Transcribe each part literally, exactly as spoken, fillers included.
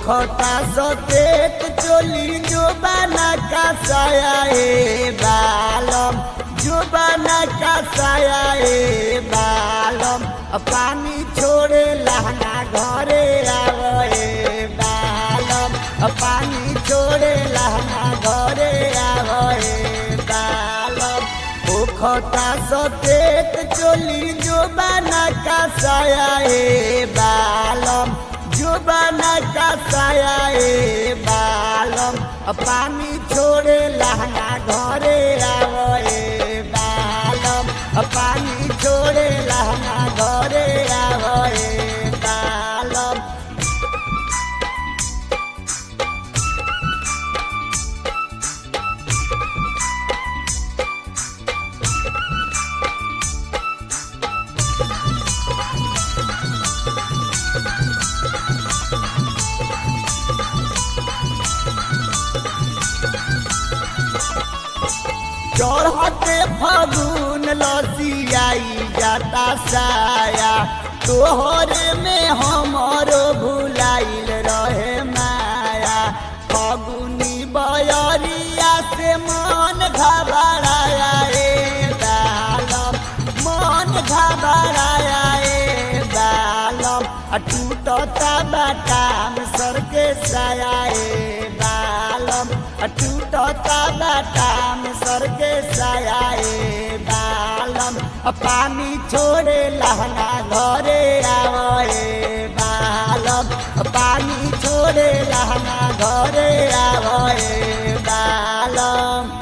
खता सकेत चोली जो बना का साया ए बालम जो बना का साया ए बालम पानी छोड़े लहंगा घरे आवे बालम पानी छोड़े लहंगा घरे आवे बालम ओ खता सकेत चोली जो बना का साया ए बालम जो बना का साया ए बालम पानी छोड़े लहंगा घरे आवे बालम पानी छोड़े लहंगा घरे आवे बालम चढ़ते फागुन लसियाई जाता साया तोहरे में हमारो भुलाइल रहे माया फागुनी बयरिया से मन घबराया ए बालम मन घबराया ए बालम टूटता बाटाम सर के साया ए बालम टूटता बाटाम सर के साया ए बालम पानी छोड़े लहंगा घरे आवे बालम पानी छोड़े लहंगा घरे आवे बालम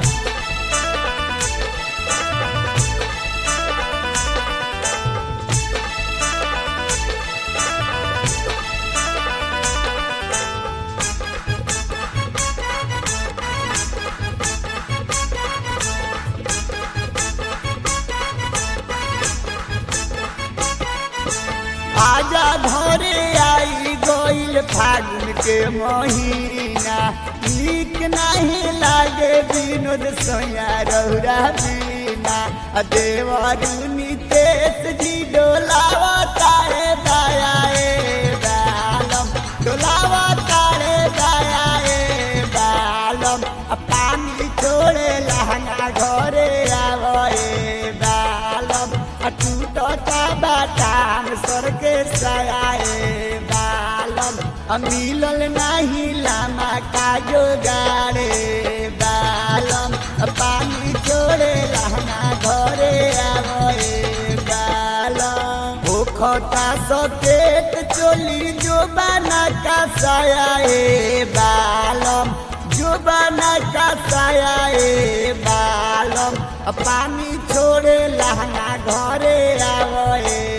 आजा घरे आई गइल फागुन के महीना नीक नहीं लागे विनोद सोया रौरा बीना देवरू नितेश जी डोलावा तारे दाया ए बालम डोलावा तारे दाया ए बालम पानी छोड़े लहंगा घरे आवे बालम टूटता बाटाम सर के साया ए बालम मिलल नहीं लामा का जोगाड़े बालम पानी छोड़े लहंगा घरे आवे बालम ओ खता सकेत चोली जो बना का साया ए बालम जो बना का साया ए बालम पानी छोड़े लहंगा घरे आवे